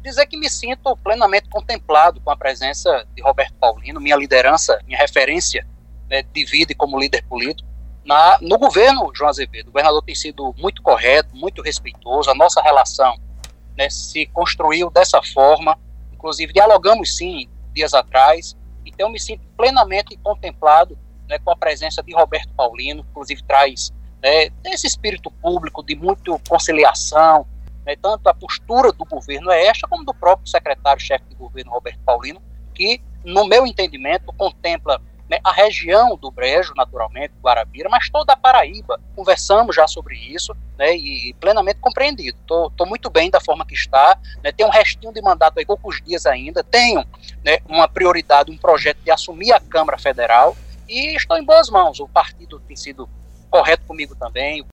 dizer que me sinto plenamente contemplado com a presença de Roberto Paulino, minha liderança, minha referência, né, de vida e como líder político, no governo João Azevedo. O governador tem sido muito correto, muito respeitoso, a nossa relação, né, se construiu dessa forma, inclusive dialogamos sim dias atrás, então eu me sinto plenamente contemplado, né, com a presença de Roberto Paulino, inclusive traz, né, esse espírito público de muita conciliação, né, tanto a postura do governo é esta, como do próprio secretário-chefe de governo, Roberto Paulino, que, no meu entendimento, contempla, né, a região do Brejo, naturalmente, Guarabira, mas toda a Paraíba. Conversamos já sobre isso, né, e plenamente compreendido. Estou muito bem da forma que está, né, tem um restinho de mandato aí, poucos dias ainda, tenho, né, uma prioridade, um projeto de assumir a Câmara Federal, e estou em boas mãos. O partido tem sido correto comigo também,